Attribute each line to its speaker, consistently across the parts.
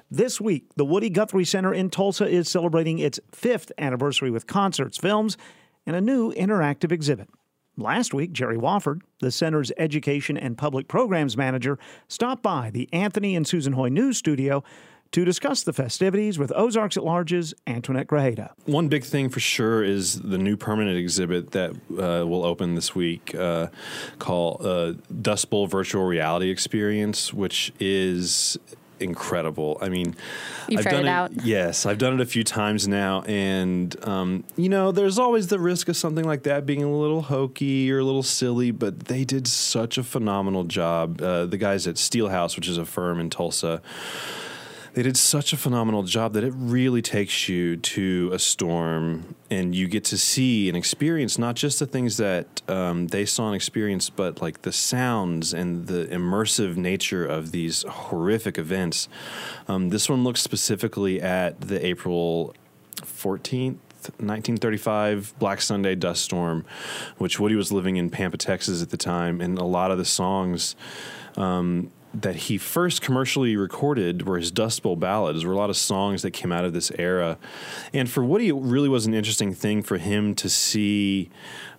Speaker 1: This week, the Woody Guthrie Center in Tulsa is celebrating its 5th anniversary with concerts, films, and a new interactive exhibit. Last week, Jerry Wofford, the center's education and public programs manager, stopped by the Anthony and Susan Hoy News Studio to discuss the festivities with Ozarks at Large's Antoinette Grajeda.
Speaker 2: One big thing for sure is the new permanent exhibit that will open this week called Dust Bowl Virtual Reality Experience, which is incredible. I mean,
Speaker 3: You've tried it out?
Speaker 2: Yes, I've done it a few times now, and there's always the risk of something like that being a little hokey or a little silly, but they did such a phenomenal job. The guys at Steelhouse, which is a firm in Tulsa, they did such a phenomenal job that it really takes you to a storm, and you get to see and experience not just the things that they saw and experienced, but like the sounds and the immersive nature of these horrific events. This one looks specifically at the April 14th, 1935 Black Sunday dust storm, which Woody was living in Pampa, Texas at the time, and a lot of the songs that he first commercially recorded were his Dust Bowl ballads. There were a lot of songs that came out of this era. And for Woody, it really was an interesting thing for him to see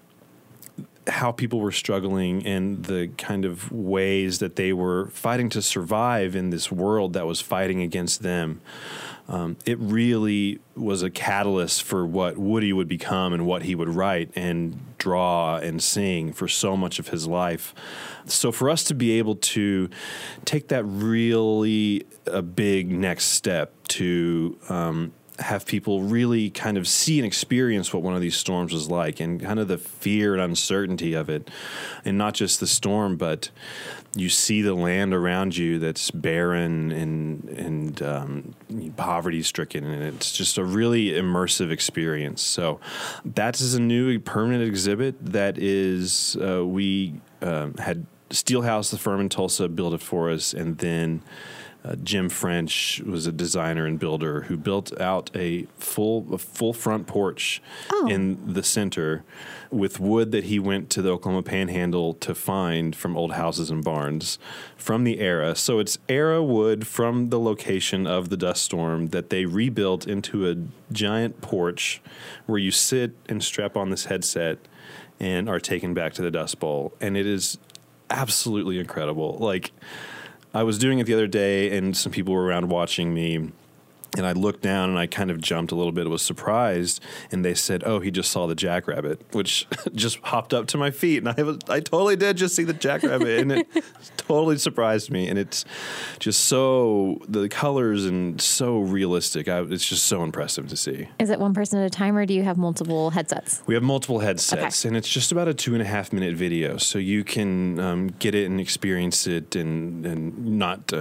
Speaker 2: how people were struggling and the kind of ways that they were fighting to survive in this world that was fighting against them. It really was a catalyst for what Woody would become and what he would write and draw and sing for so much of his life. So for us to be able to take that really a big next step to have people really kind of see and experience what one of these storms was like and kind of the fear and uncertainty of it. And not just the storm, but you see the land around you that's barren and poverty-stricken, and it's just a really immersive experience. So that is a new permanent exhibit that is we had Steelhouse, the firm in Tulsa, build it for us, and then Jim French was a designer and builder who built out a full front porch in the center with wood that he went to the Oklahoma Panhandle to find from old houses and barns from the era. So it's era wood from the location of the dust storm that they rebuilt into a giant porch where you sit and strap on this headset and are taken back to the Dust Bowl. And it is absolutely incredible. Like, I was doing it the other day, and some people were around watching me, and I looked down, and I kind of jumped a little bit. I was surprised, and they said, "Oh, he just saw the jackrabbit," which just hopped up to my feet, and I totally did just see the jackrabbit, and it totally surprised me, and it's just so, the colors and so realistic. It's just so impressive to see.
Speaker 3: Is it one person at a time, or do you have multiple headsets?
Speaker 2: We have multiple headsets, and it's just about a 2.5-minute video, so you can get it and experience it and not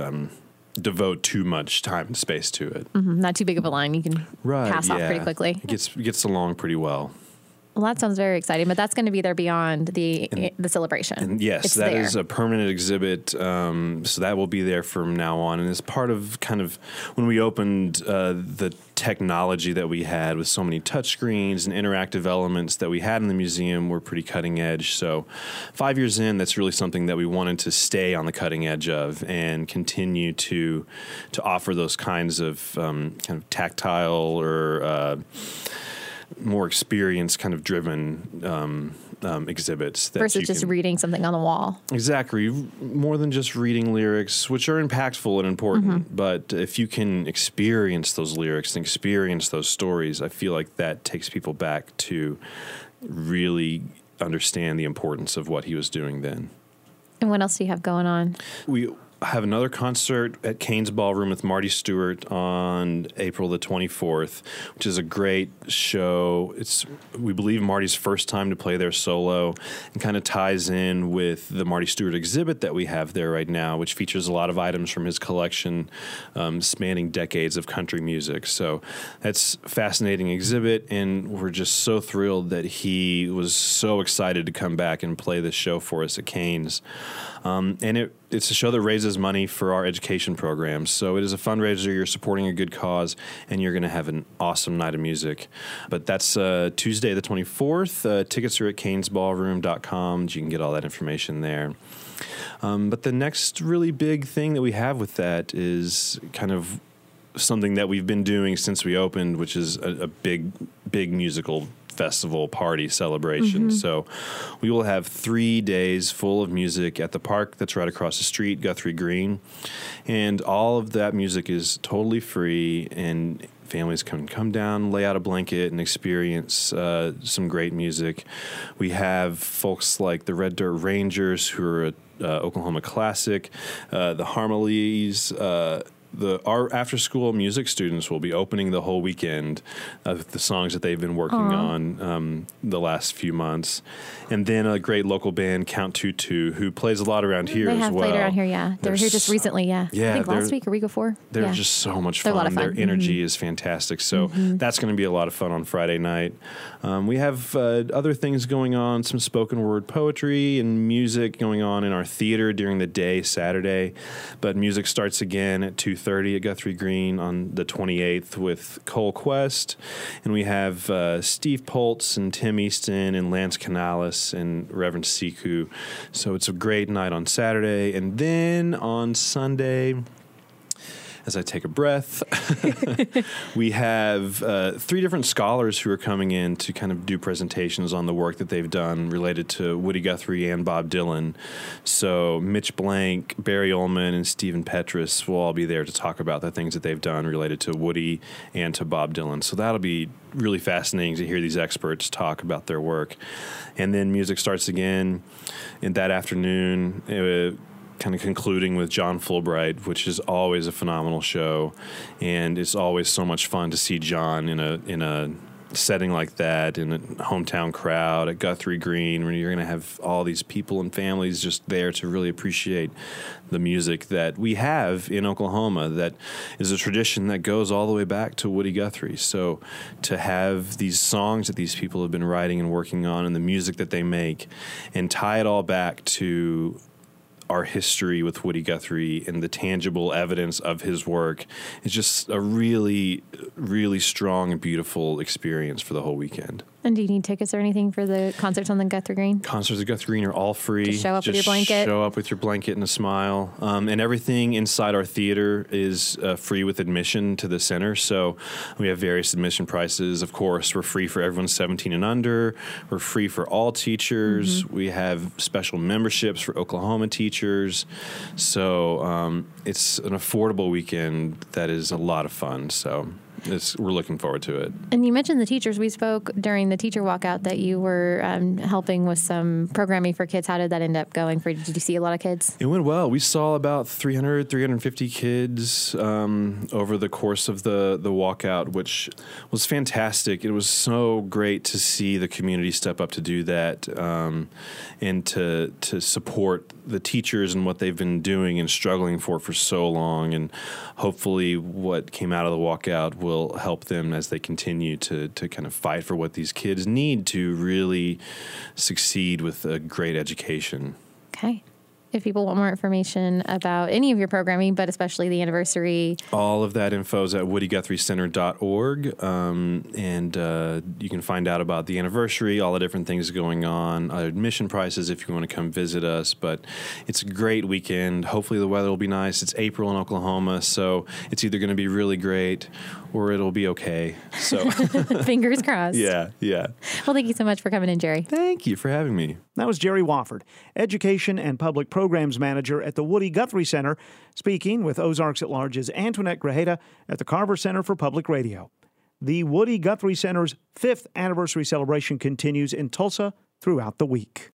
Speaker 2: devote too much time and space to it.
Speaker 3: Mm-hmm. Not too big of a line. You can pass off pretty quickly.
Speaker 2: It gets along pretty well.
Speaker 3: Well, that sounds very exciting, but that's going to be there beyond the celebration.
Speaker 2: And yes, that is a permanent exhibit, so that will be there from now on. And it's part of kind of when we opened the technology that we had with so many touchscreens and interactive elements that we had in the museum were pretty cutting edge. So 5 years in, that's really something that we wanted to stay on the cutting edge of and continue to offer those kinds of kind of tactile or more experience kind of driven exhibits. That
Speaker 3: versus just reading something on the wall.
Speaker 2: Exactly. More than just reading lyrics, which are impactful and important. But if you can experience those lyrics and experience those stories, I feel like that takes people back to really understand the importance of what he was doing then.
Speaker 3: And what else do you have going on?
Speaker 2: We have another concert at Cain's Ballroom with Marty Stewart on April the 24th, which is a great show. It's, we believe, Marty's first time to play there solo, and kind of ties in with the Marty Stewart exhibit that we have there right now, which features a lot of items from his collection spanning decades of country music. So that's a fascinating exhibit, and we're just so thrilled that he was so excited to come back and play this show for us at Cain's. And it's a show that raises money for our education programs. So it is a fundraiser. You're supporting a good cause, and you're going to have an awesome night of music. But that's Tuesday the 24th. Tickets are at cainsballroom.com. You can get all that information there. But the next really big thing that we have with that is kind of something that we've been doing since we opened, which is a big musical festival party celebration. So we will have 3 days full of music at the park that's right across the street, Guthrie Green. And all of that music is totally free, and families can come down, lay out a blanket, and experience some great music. We have folks like the Red Dirt Rangers, who are Oklahoma Classic, the Harmonies. Our after-school music students will be opening the whole weekend with the songs that they've been working on the last few months. And then a great local band, Count Tutu, who plays a lot around here as well.
Speaker 3: They have played around here, yeah. They were here just recently, yeah. I think last week or week before.
Speaker 2: They're just so much fun.
Speaker 3: They're a lot of fun.
Speaker 2: Their energy is fantastic. So that's going to be a lot of fun on Friday night. We have other things going on, some spoken word poetry and music going on in our theater during the day, Saturday. But music starts again at 2:30 at Guthrie Green on the 28th with Cole Quest. And we have Steve Poltz and Tim Easton and Lance Canales and Reverend Siku. So it's a great night on Saturday. And then on Sunday, as I take a breath, we have 3 different scholars who are coming in to kind of do presentations on the work that they've done related to Woody Guthrie and Bob Dylan. So Mitch Blank, Barry Ullman, and Stephen Petrus will all be there to talk about the things that they've done related to Woody and to Bob Dylan. So that'll be really fascinating to hear these experts talk about their work. And then music starts again in that afternoon, kind of concluding with John Fulbright, which is always a phenomenal show, and it's always so much fun to see John in a setting like that, in a hometown crowd at Guthrie Green, where you're going to have all these people and families just there to really appreciate the music that we have in Oklahoma. That is a tradition that goes all the way back to Woody Guthrie. So to have these songs that these people have been writing and working on, and the music that they make, and tie it all back to our history with Woody Guthrie and the tangible evidence of his work is just a really, really strong and beautiful experience for the whole weekend.
Speaker 3: And do you need tickets or anything for the concerts on the Guthrie Green?
Speaker 2: Concerts at Guthrie Green are all free.
Speaker 3: Just show up with your blanket.
Speaker 2: Show up with your blanket and a smile. And everything inside our theater is free with admission to the center. So we have various admission prices. Of course, we're free for everyone 17 and under. We're free for all teachers. We have special memberships for Oklahoma teachers. So it's an affordable weekend that is a lot of fun. So we're looking forward to it.
Speaker 3: And you mentioned the teachers. We spoke during the teacher walkout that you were helping with some programming for kids. How did that end up going for you? Did you see a lot of kids?
Speaker 2: It went well. We saw about 350 kids over the course of the walkout, which was fantastic. It was so great to see the community step up to do that, and to support the teachers and what they've been doing and struggling for so long. And hopefully what came out of the walkout will help them as they continue to kind of fight for what these kids need to really succeed with a great education. Okay.
Speaker 3: If people want more information about any of your programming, but especially the anniversary.
Speaker 2: All of that info is at woodyguthrieCenter.org. And you can find out about the anniversary, all the different things going on, admission prices if you want to come visit us. But it's a great weekend. Hopefully the weather will be nice. It's April in Oklahoma, so it's either going to be really great or it'll be okay. So
Speaker 3: fingers crossed.
Speaker 2: Yeah.
Speaker 3: Well, thank you so much for coming in, Jerry.
Speaker 2: Thank you for having me.
Speaker 1: That was Jerry Wofford, Education and Public Programs Manager at the Woody Guthrie Center, speaking with Ozarks at Large's Antoinette Grajeda at the Carver Center for Public Radio. The Woody Guthrie Center's 5th anniversary celebration continues in Tulsa throughout the week.